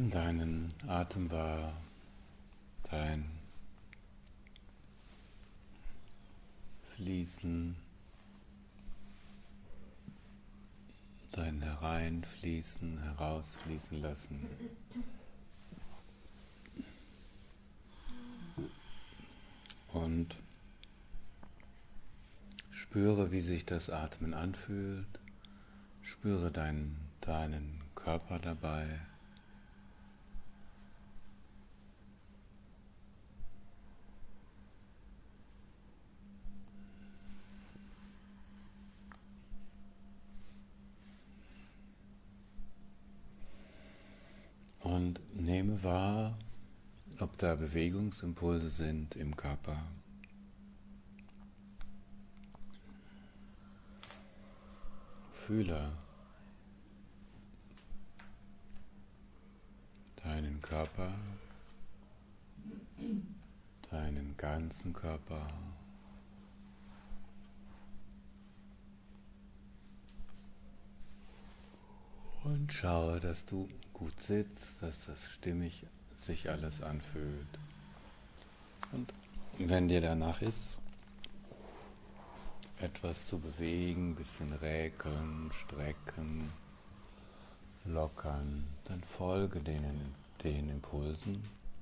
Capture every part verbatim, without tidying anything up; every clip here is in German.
Nimm deinen Atem wahr, dein Fließen, dein Hereinfließen, herausfließen lassen. Und spüre, wie sich das Atmen anfühlt. Spüre deinen, deinen Körper dabei. Und nehme wahr, ob da Bewegungsimpulse sind im Körper. Fühle deinen Körper, deinen ganzen Körper. Und schaue, dass du gut sitzt, dass das stimmig sich alles anfühlt. Und wenn dir danach ist, etwas zu bewegen, ein bisschen räkeln, strecken, lockern, dann folge den, den Impulsen.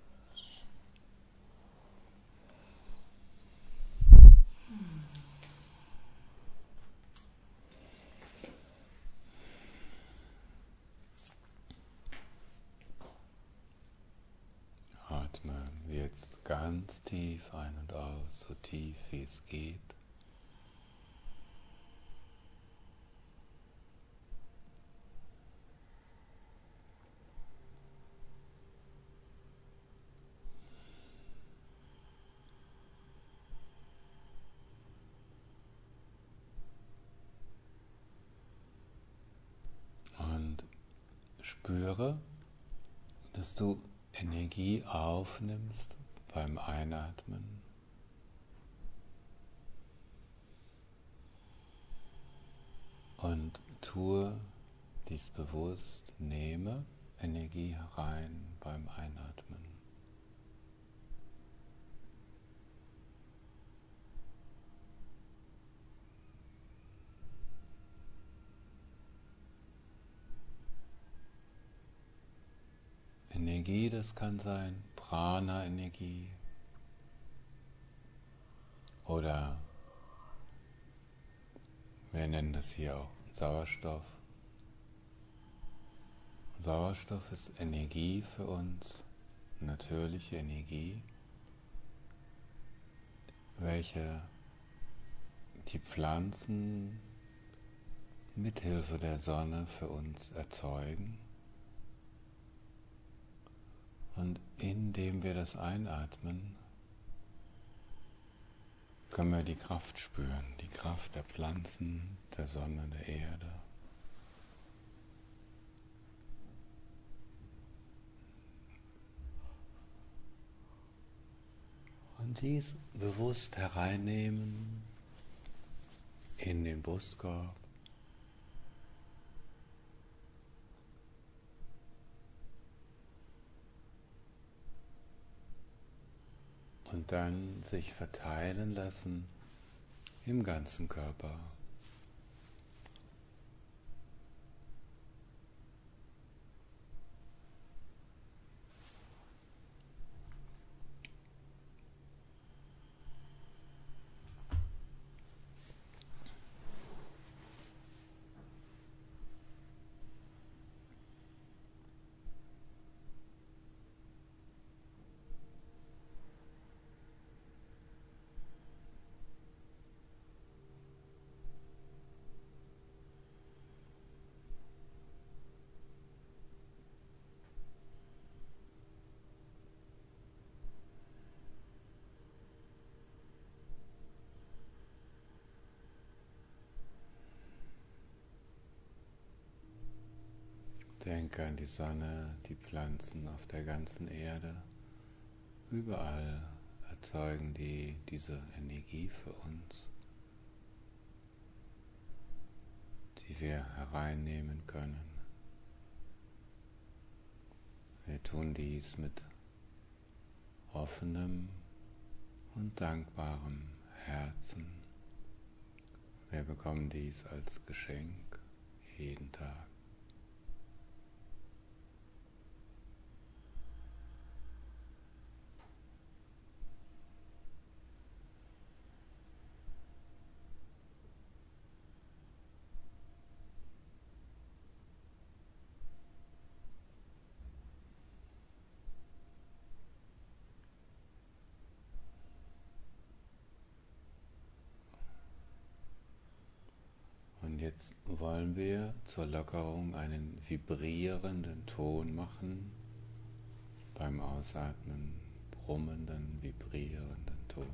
Atme jetzt ganz tief ein und aus, so tief wie es geht. Und spüre, dass du Energie aufnimmst beim Einatmen und tue dies bewusst, nehme Energie herein beim Einatmen. Energie, das kann sein Prana-Energie oder wir nennen das hier auch Sauerstoff. Sauerstoff ist Energie für uns, natürliche Energie, welche die Pflanzen mithilfe der Sonne für uns erzeugen. Und indem wir das einatmen, können wir die Kraft spüren, die Kraft der Pflanzen, der Sonne, der Erde. Und dies bewusst hereinnehmen in den Brustkorb. Und dann sich verteilen lassen im ganzen Körper. Denke an die Sonne, die Pflanzen auf der ganzen Erde. Überall erzeugen die diese Energie für uns, die wir hereinnehmen können. Wir tun dies mit offenem und dankbarem Herzen. Wir bekommen dies als Geschenk jeden Tag. Und jetzt wollen wir zur Lockerung einen vibrierenden Ton machen, beim Ausatmen brummenden, vibrierenden Ton.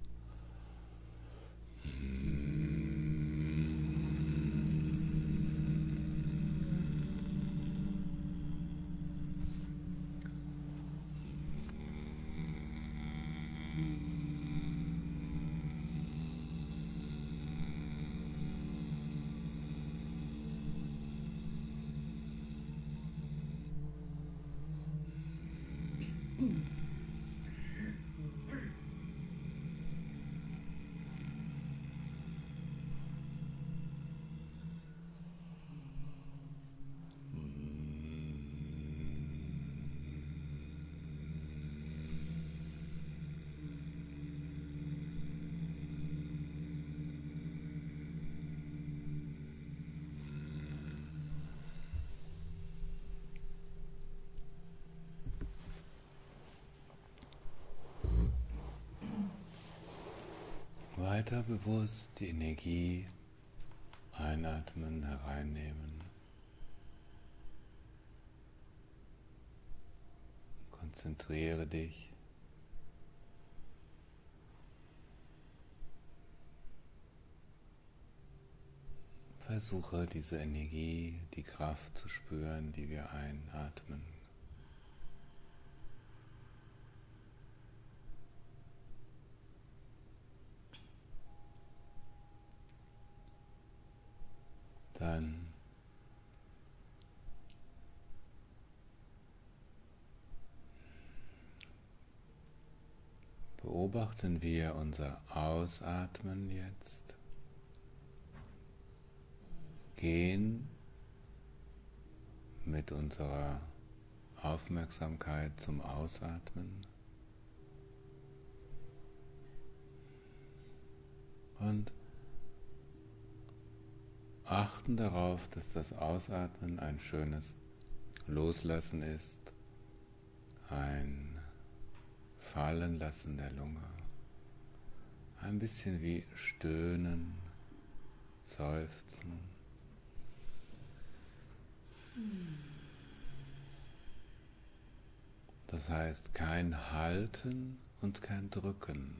Weiter bewusst die Energie einatmen, hereinnehmen. Konzentriere dich. Versuche diese Energie, die Kraft zu spüren, die wir einatmen. Dann beobachten wir unser Ausatmen jetzt. Gehen mit unserer Aufmerksamkeit zum Ausatmen und achten darauf, dass das Ausatmen ein schönes Loslassen ist, ein Fallenlassen der Lunge, ein bisschen wie Stöhnen, Seufzen. Das heißt, kein Halten und kein Drücken.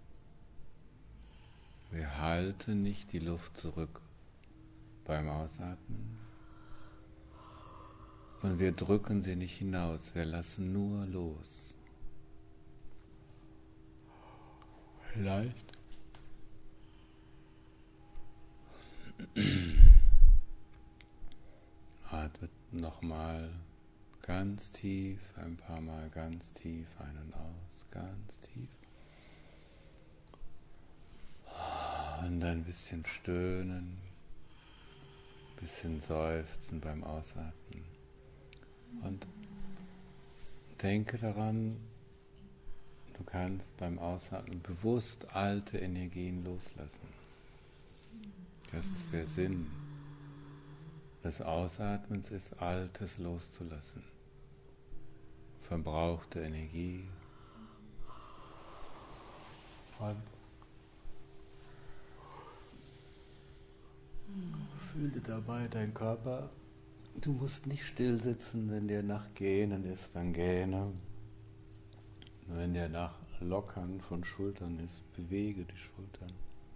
Wir halten nicht die Luft zurück beim Ausatmen und wir drücken sie nicht hinaus, wir lassen nur los. Vielleicht atmet nochmal ganz tief, ein paar Mal ganz tief ein und aus, ganz tief. Und ein bisschen stöhnen, ein bisschen seufzen beim Ausatmen. Und denke daran, du kannst beim Ausatmen bewusst alte Energien loslassen. Das ist der Sinn des Ausatmens, ist Altes loszulassen. Verbrauchte Energie. Und fühle dabei deinen Körper. Du musst nicht still sitzen, wenn dir nach Gähnen ist, dann gähne. Wenn dir nach Lockern von Schultern ist, bewege die Schultern.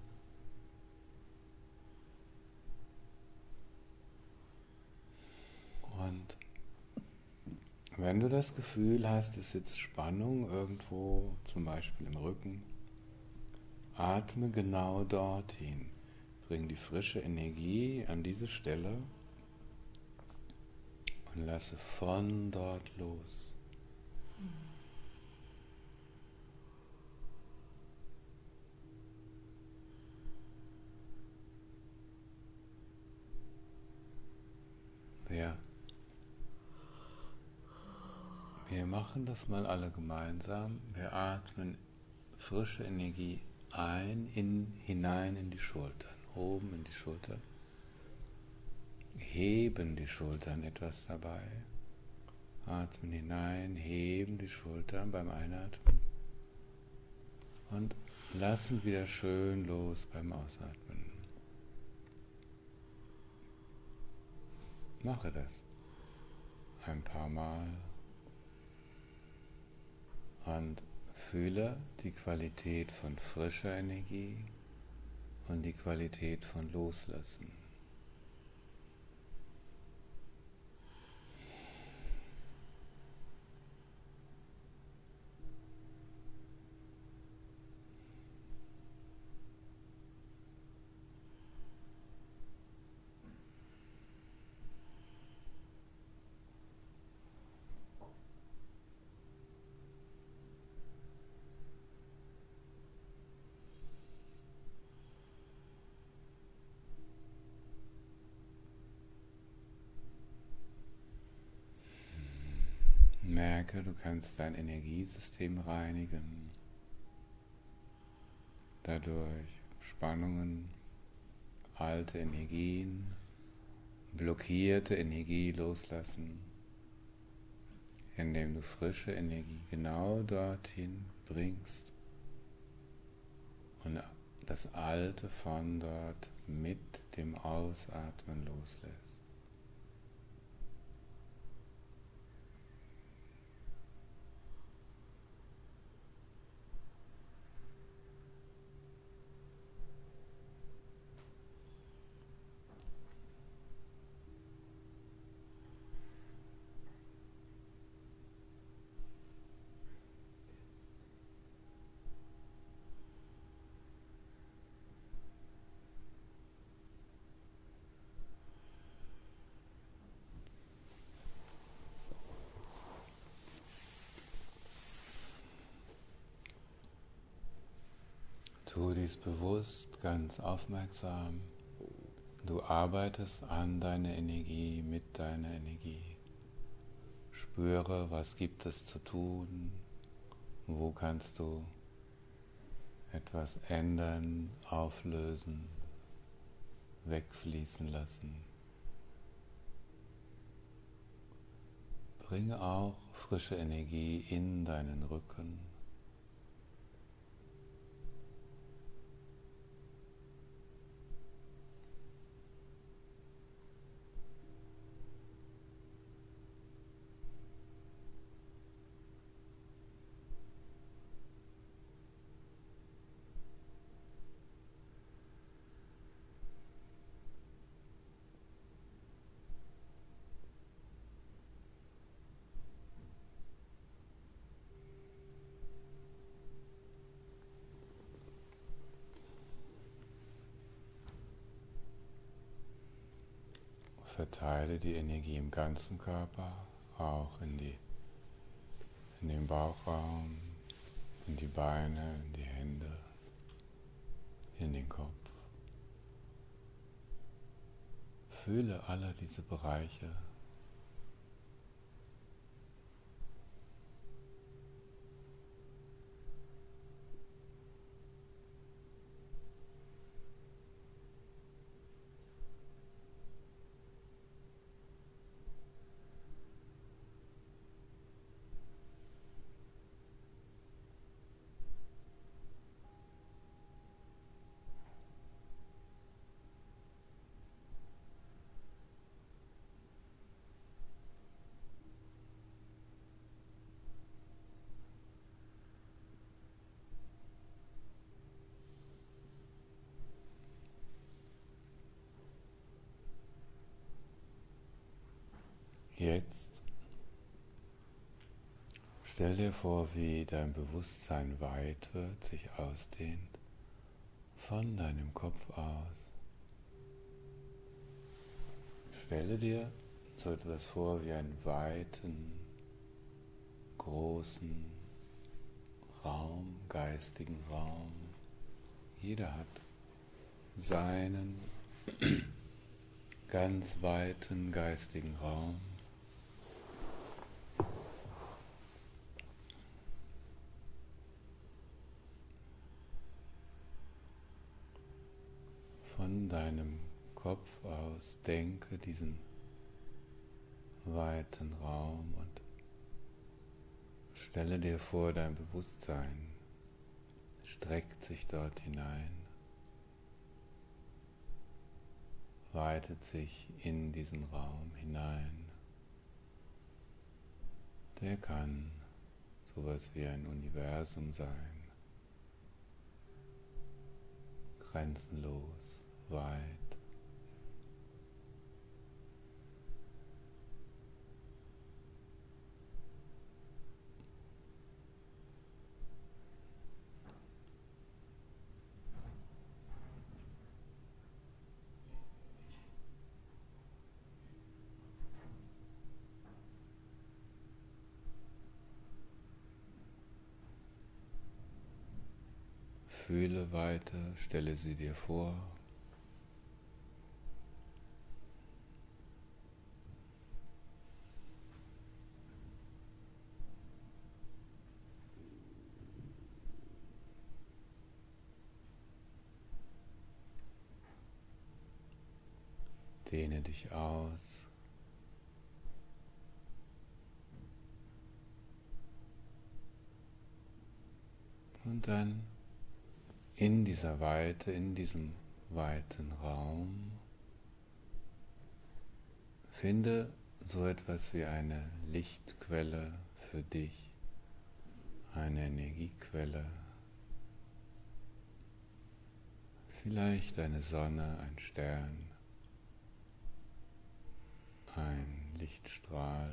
Und wenn du das Gefühl hast, es sitzt Spannung irgendwo, zum Beispiel im Rücken, atme genau dorthin. Bring die frische Energie an diese Stelle und lasse von dort los. Wir, wir machen das mal alle gemeinsam. Wir atmen frische Energie ein, in, hinein in die Schultern, oben in die Schultern. Heben die Schultern etwas dabei. Atmen hinein, heben die Schultern beim Einatmen. Und lassen wieder schön los beim Ausatmen. Mache das ein paar Mal und fühle die Qualität von frischer Energie und die Qualität von Loslassen. Merke, du kannst dein Energiesystem reinigen, dadurch Spannungen, alte Energien, blockierte Energie loslassen, indem du frische Energie genau dorthin bringst und das Alte von dort mit dem Ausatmen loslässt. Tu dies bewusst, ganz aufmerksam. Du arbeitest an deiner Energie, mit deiner Energie. Spüre, was gibt es zu tun, wo kannst du etwas ändern, auflösen, wegfließen lassen. Bringe auch frische Energie in deinen Rücken. Verteile die Energie im ganzen Körper, auch in, die, in den Bauchraum, in die Beine, in die Hände, in den Kopf. Fühle alle diese Bereiche. Jetzt stell dir vor, wie dein Bewusstsein weit wird, sich ausdehnt, von deinem Kopf aus. Stelle dir so etwas vor wie einen weiten, großen Raum, geistigen Raum. Jeder hat seinen ganz weiten geistigen Raum. Von deinem Kopf aus denke diesen weiten Raum und stelle dir vor, dein Bewusstsein streckt sich dort hinein, weitet sich in diesen Raum hinein. Der kann sowas wie ein Universum sein, grenzenlos, weit. Fühle weiter, stelle sie dir vor. Dehne dich aus. Und dann in dieser Weite, in diesem weiten Raum, finde so etwas wie eine Lichtquelle für dich, eine Energiequelle, vielleicht eine Sonne, ein Stern, ein Lichtstrahl.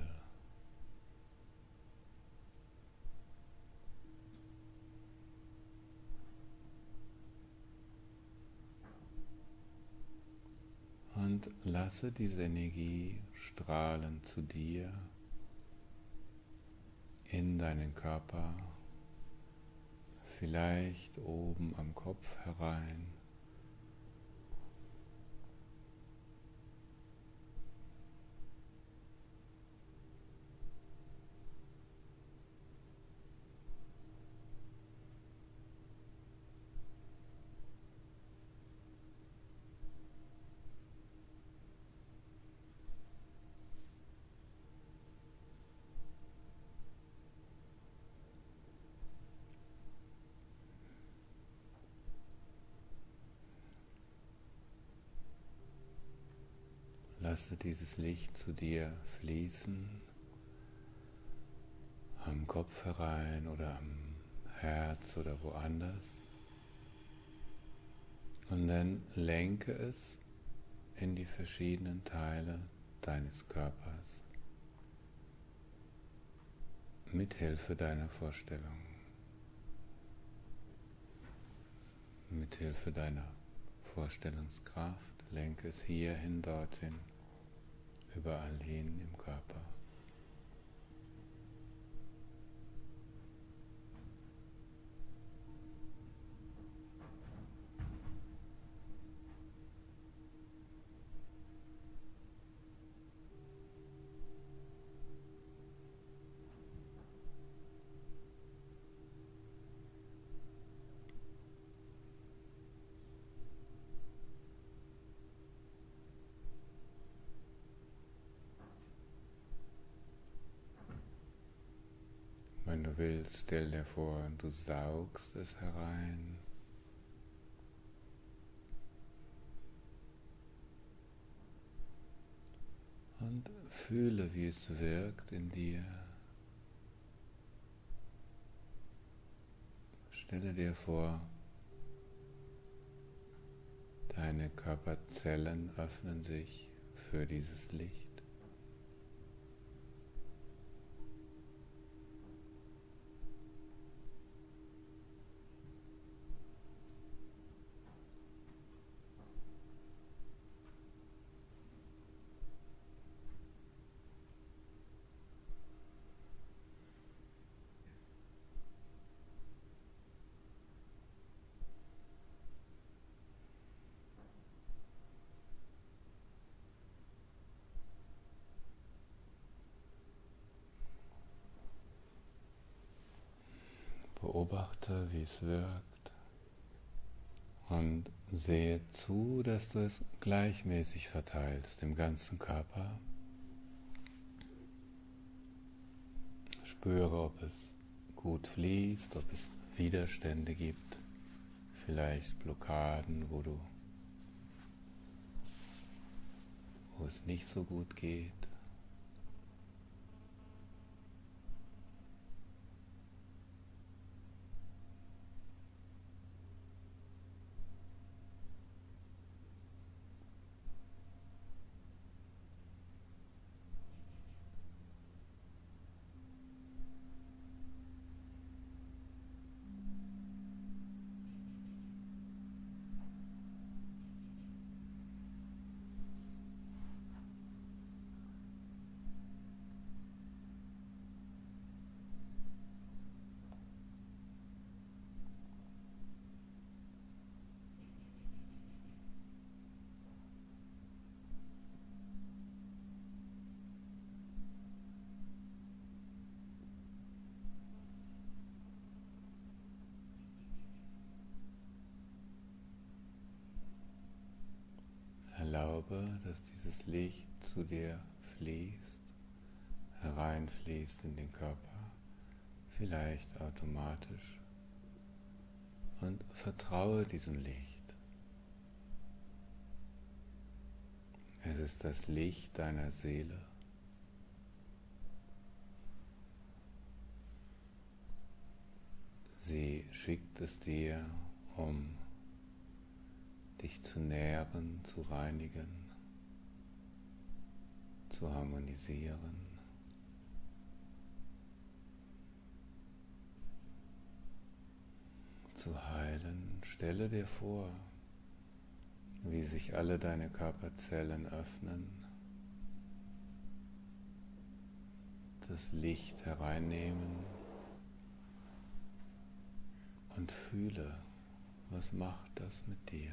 Und lasse diese Energie strahlen zu dir, in deinen Körper, vielleicht oben am Kopf herein. Lasse dieses Licht zu dir fließen, am Kopf herein oder am Herz oder woanders. Und dann lenke es in die verschiedenen Teile deines Körpers, mithilfe deiner Vorstellung, mithilfe deiner Vorstellungskraft, lenke es hierhin, dorthin, überall hin im Körper. Wenn du willst, stell dir vor, du saugst es herein. Und fühle, wie es wirkt in dir. Stelle dir vor, deine Körperzellen öffnen sich für dieses Licht. Beobachte, wie es wirkt und sehe zu, dass du es gleichmäßig verteilst im ganzen Körper. Spüre, ob es gut fließt, ob es Widerstände gibt, vielleicht Blockaden, wo du, wo es nicht so gut geht. Erlaube, dass dieses Licht zu dir fließt, hereinfließt in den Körper, vielleicht automatisch, und vertraue diesem Licht. Es ist das Licht deiner Seele. Sie schickt es dir, um dich zu nähren, zu reinigen, zu harmonisieren. Zu heilen. Stelle dir vor, wie sich alle deine Körperzellen öffnen, das Licht hereinnehmen und fühle, was macht das mit dir?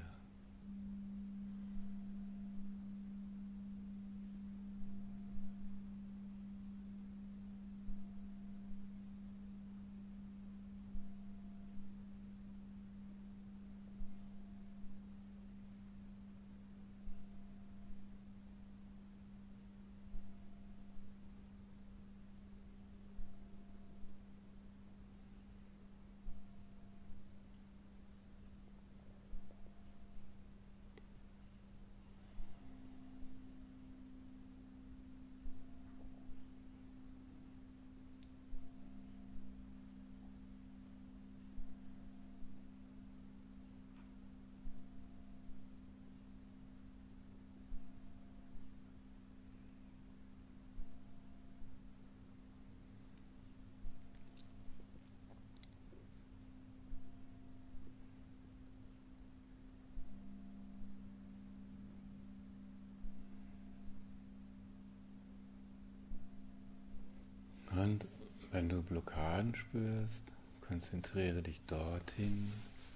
Und wenn du Blockaden spürst, konzentriere dich dorthin,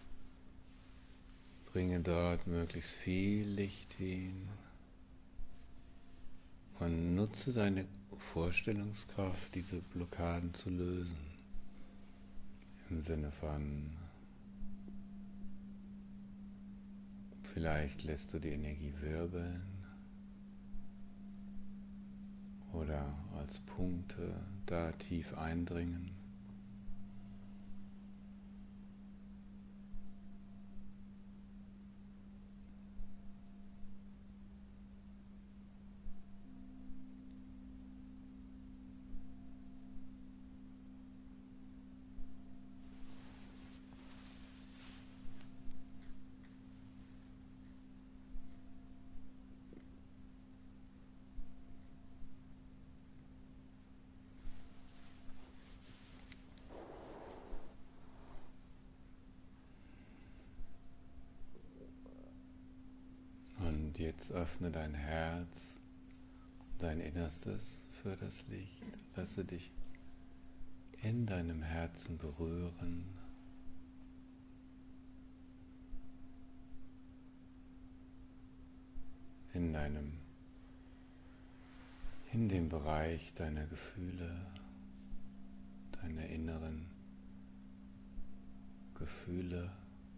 bringe dort möglichst viel Licht hin und nutze deine Vorstellungskraft, diese Blockaden zu lösen. Im Sinne von, vielleicht lässt du die Energie wirbeln oder als Punkte da tief eindringen. Und jetzt öffne dein Herz, dein Innerstes für das Licht. Lasse dich in deinem Herzen berühren. In deinem, in dem Bereich deiner Gefühle, deiner inneren Gefühle.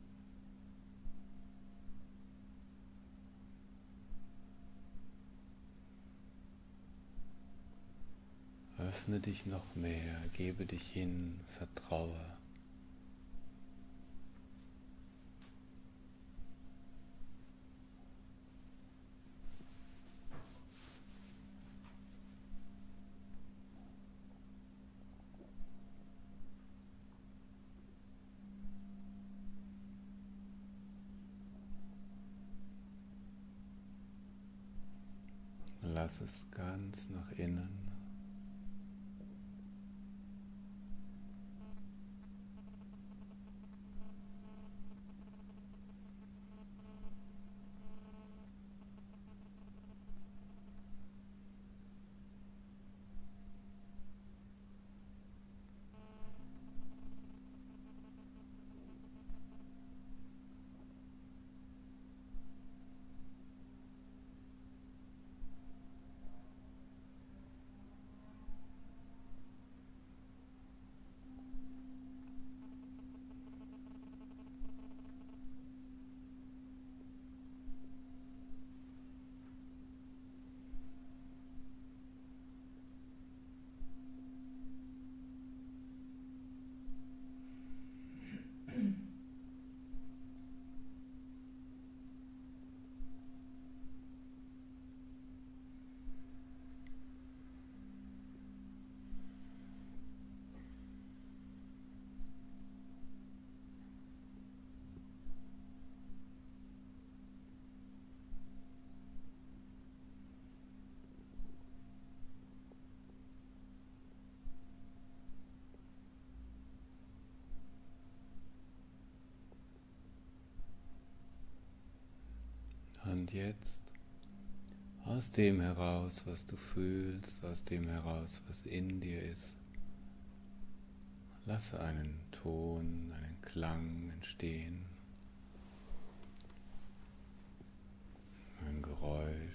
Öffne dich noch mehr, gebe dich hin, vertraue. Lass es ganz nach innen. Und jetzt, aus dem heraus, was du fühlst, aus dem heraus, was in dir ist, lasse einen Ton, einen Klang entstehen, ein Geräusch.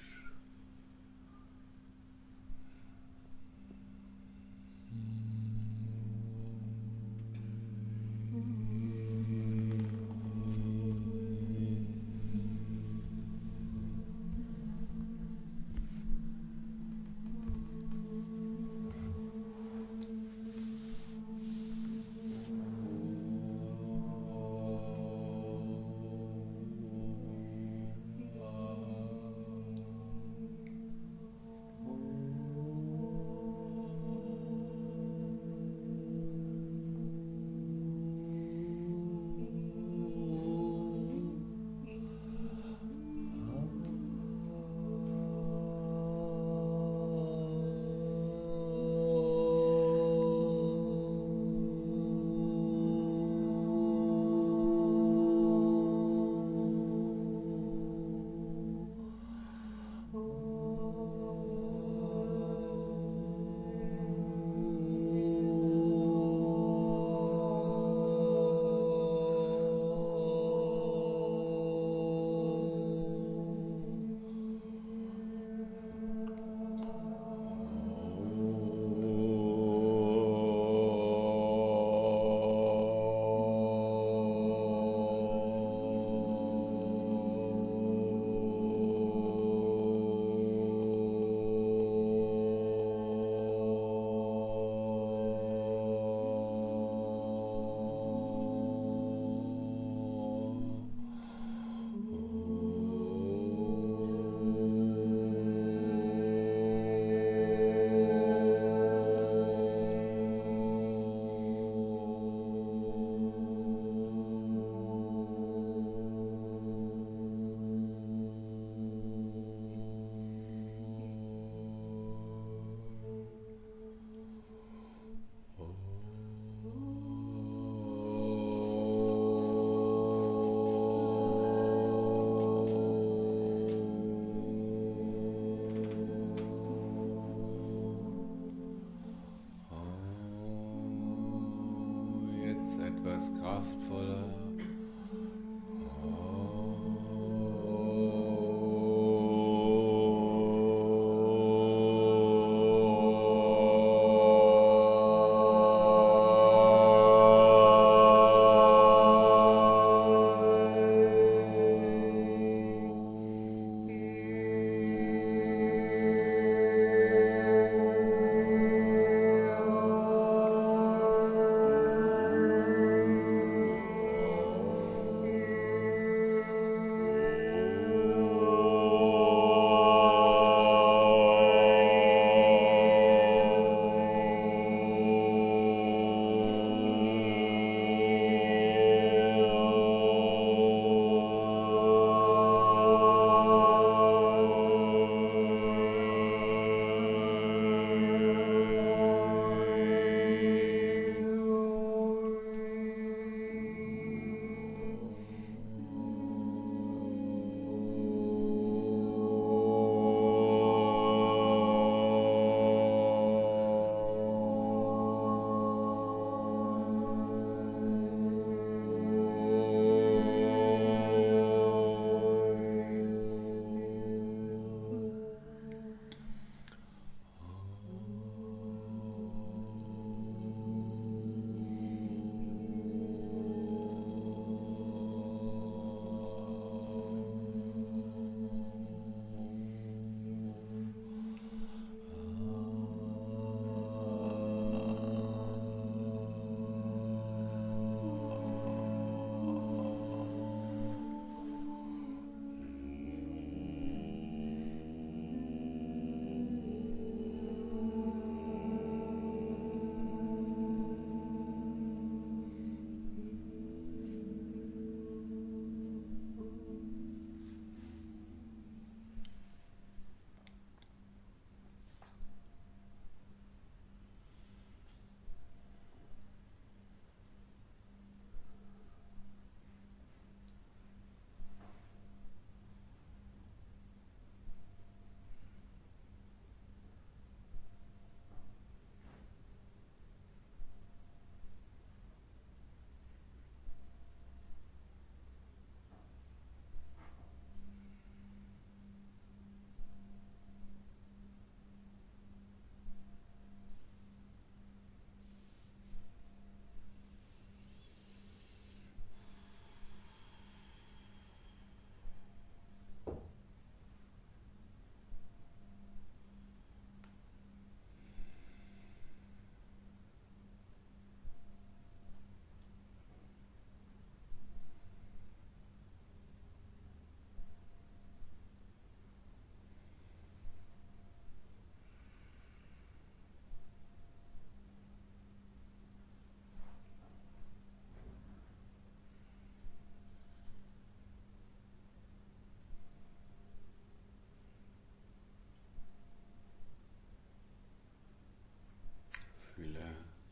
Fühle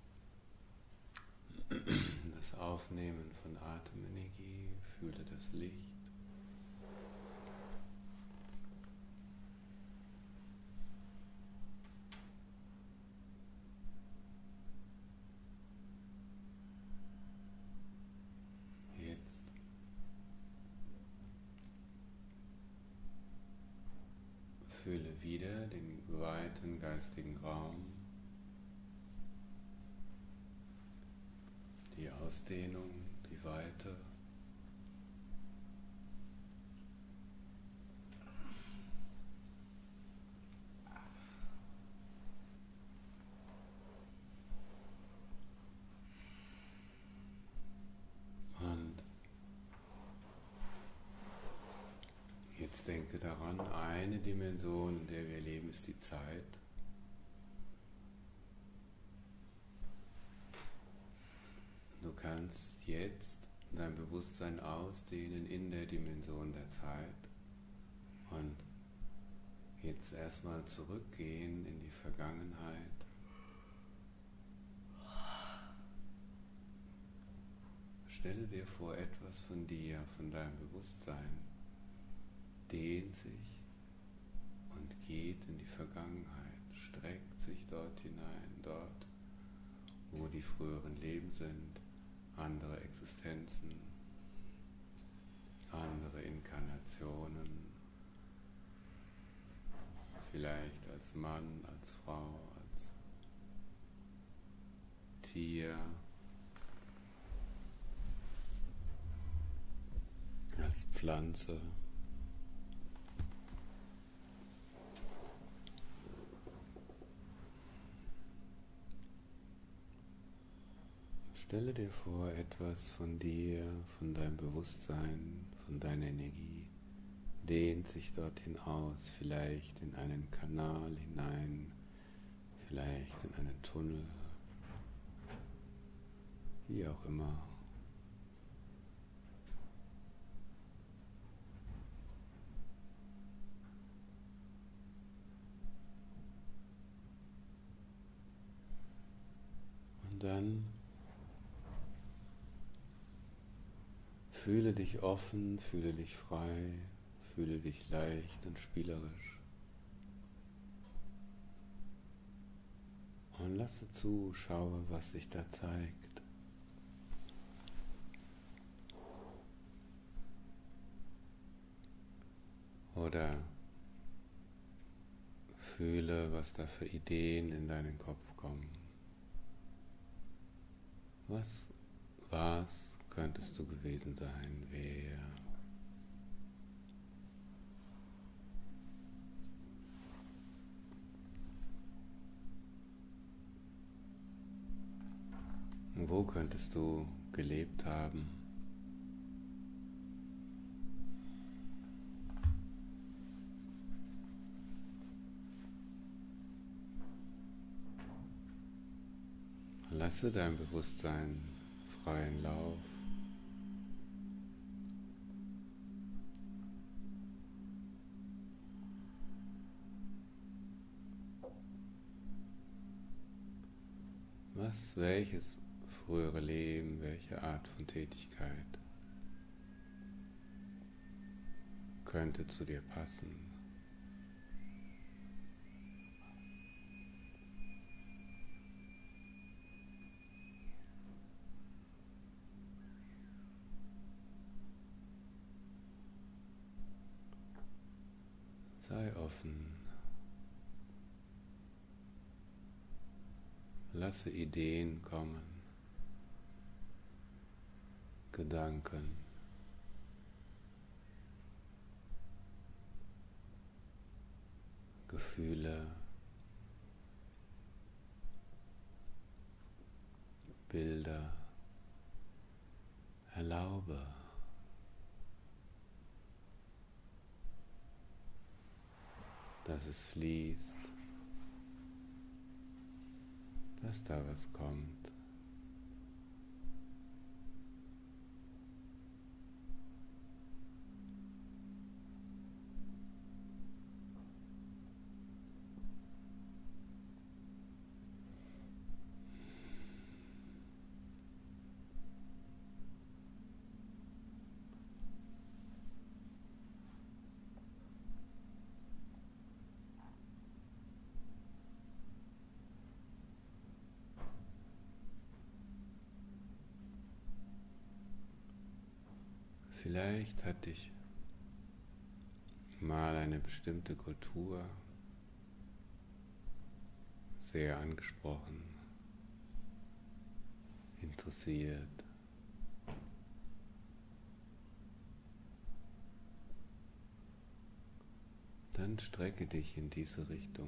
das Aufnehmen von Atemenergie, fühle das Licht. Jetzt fühle wieder den weiten geistigen Raum, die Ausdehnung, die Weite. Und jetzt denke daran, eine Dimension, in der wir leben, ist die Zeit. Du kannst jetzt dein Bewusstsein ausdehnen in der Dimension der Zeit und jetzt erstmal zurückgehen in die Vergangenheit. Stelle dir vor, etwas von dir, von deinem Bewusstsein dehnt sich und geht in die Vergangenheit, streckt sich dort hinein, dort, wo die früheren Leben sind, andere Existenzen, andere Inkarnationen, vielleicht als Mann, als Frau, als Tier, als Pflanze. Stelle dir vor, etwas von dir, von deinem Bewusstsein, von deiner Energie dehnt sich dorthin aus, vielleicht in einen Kanal hinein, vielleicht in einen Tunnel, wie auch immer. Und dann fühle dich offen, fühle dich frei, fühle dich leicht und spielerisch. Und lasse zu, schaue, was sich da zeigt. Oder fühle, was da für Ideen in deinen Kopf kommen. Was war's? Könntest du gewesen sein, wer? Wo könntest du gelebt haben? Lasse dein Bewusstsein freien Lauf. Was, welches frühere Leben, welche Art von Tätigkeit könnte zu dir passen? Sei offen. Lasse Ideen kommen, Gedanken. Gefühle, Bilder. Erlaube, dass es fließt, dass da was kommt. Vielleicht hat dich mal eine bestimmte Kultur sehr angesprochen, interessiert. Dann strecke dich in diese Richtung.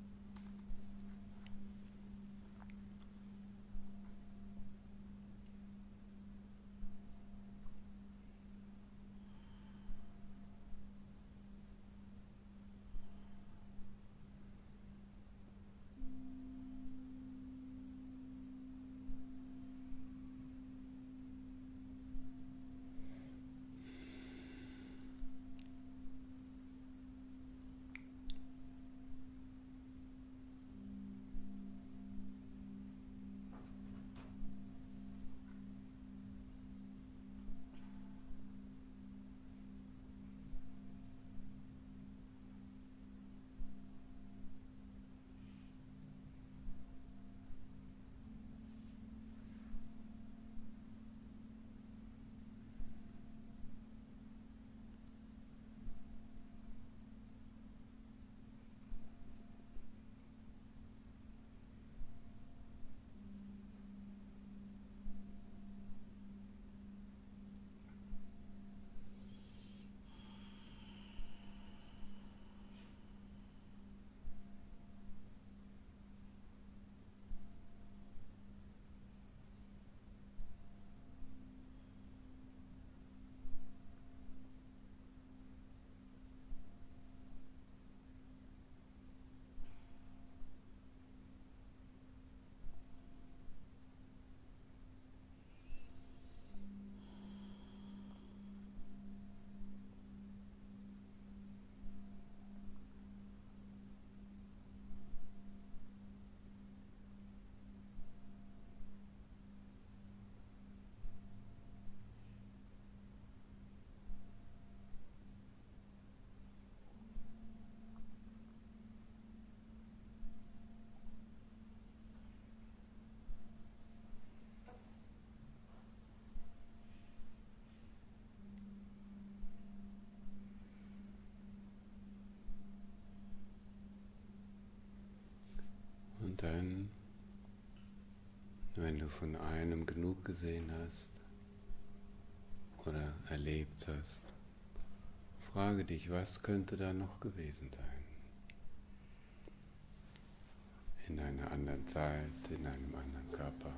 Und dann, wenn du von einem genug gesehen hast oder erlebt hast, frage dich, was könnte da noch gewesen sein? In einer anderen Zeit, in einem anderen Körper.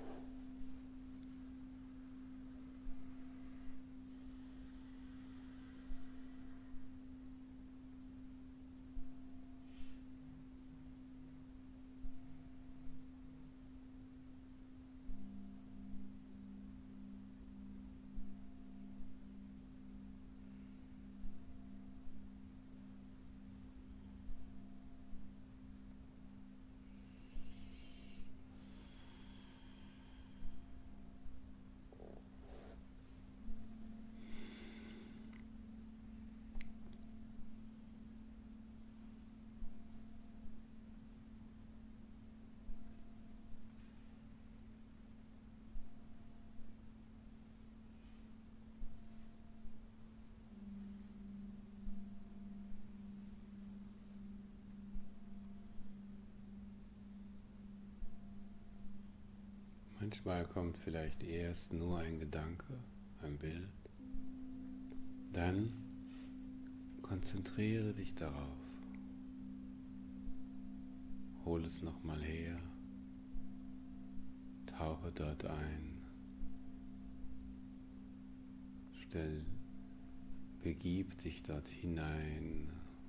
Manchmal kommt vielleicht erst nur ein Gedanke, ein Bild. Dann konzentriere dich darauf. Hol es nochmal her. Tauche dort ein. Stell, begib dich dort hinein.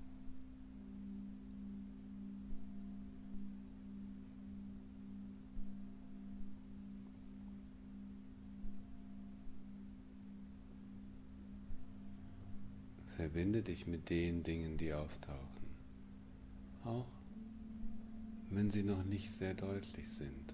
Verbinde dich mit den Dingen, die auftauchen, auch wenn sie noch nicht sehr deutlich sind.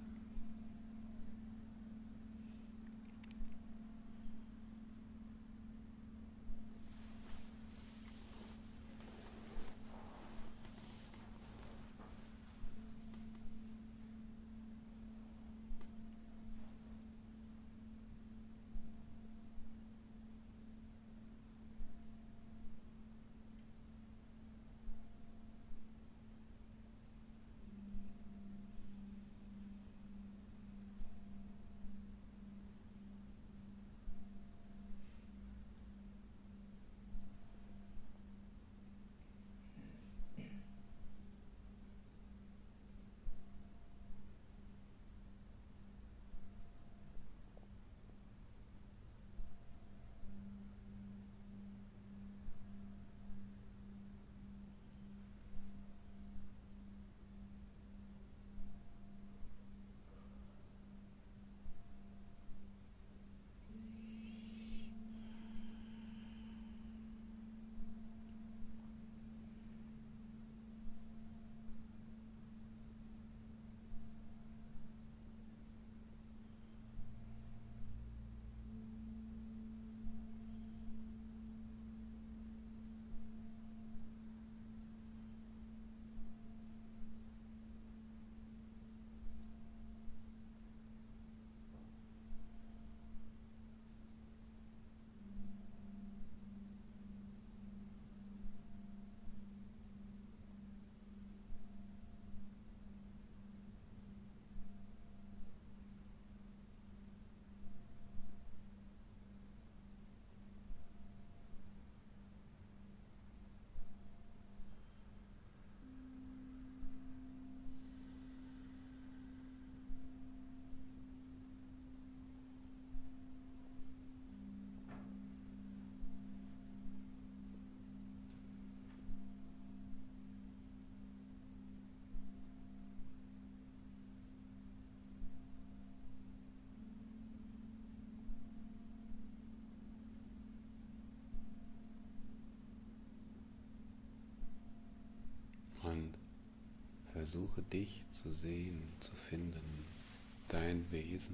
versuche dich zu sehen, zu finden, dein Wesen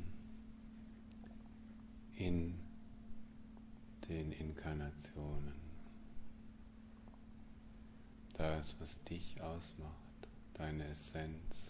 in den Inkarnationen. Das, was dich ausmacht, deine Essenz.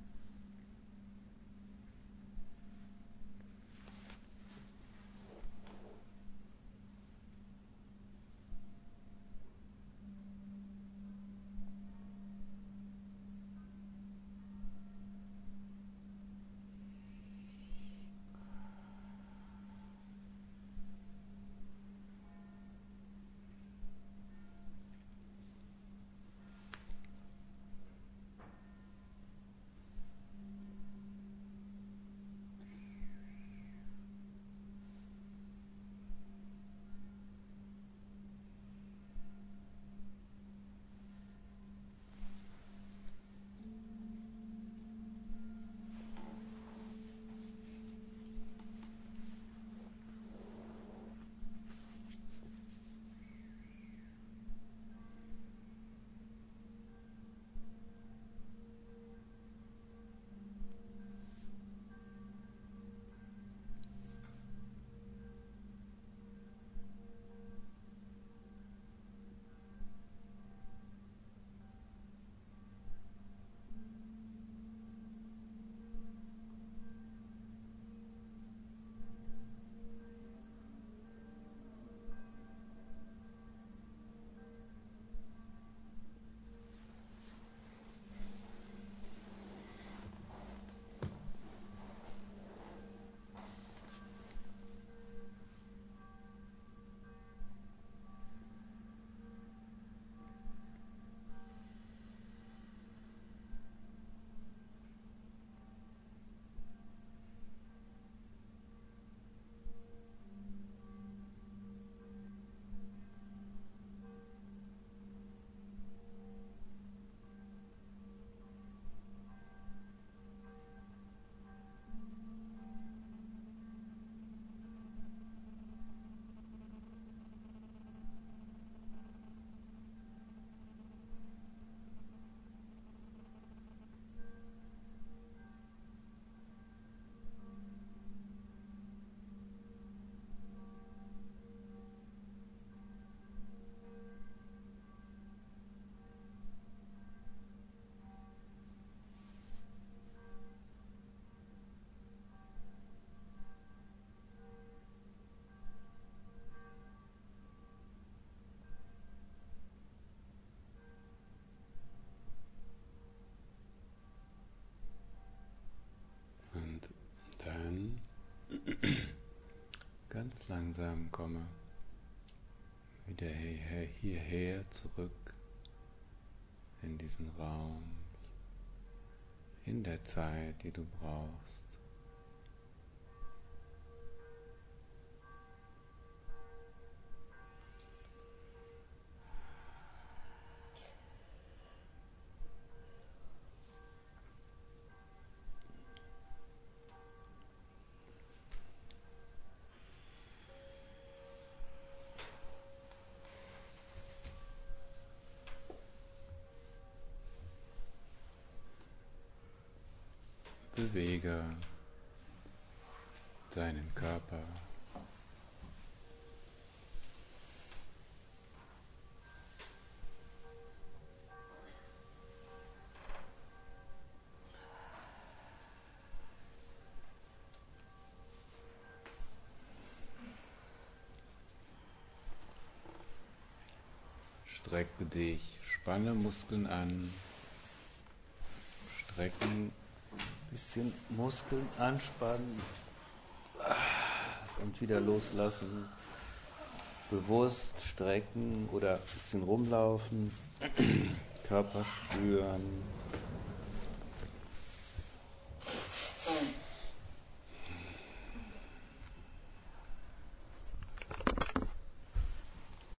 Und dann ganz langsam komme wieder hierher, hierher zurück in diesen Raum, in der Zeit, die du brauchst. Bewege deinen Körper. Strecke dich, spanne Muskeln an, strecken, bisschen Muskeln anspannen und wieder loslassen. Bewusst strecken oder ein bisschen rumlaufen, Körper spüren.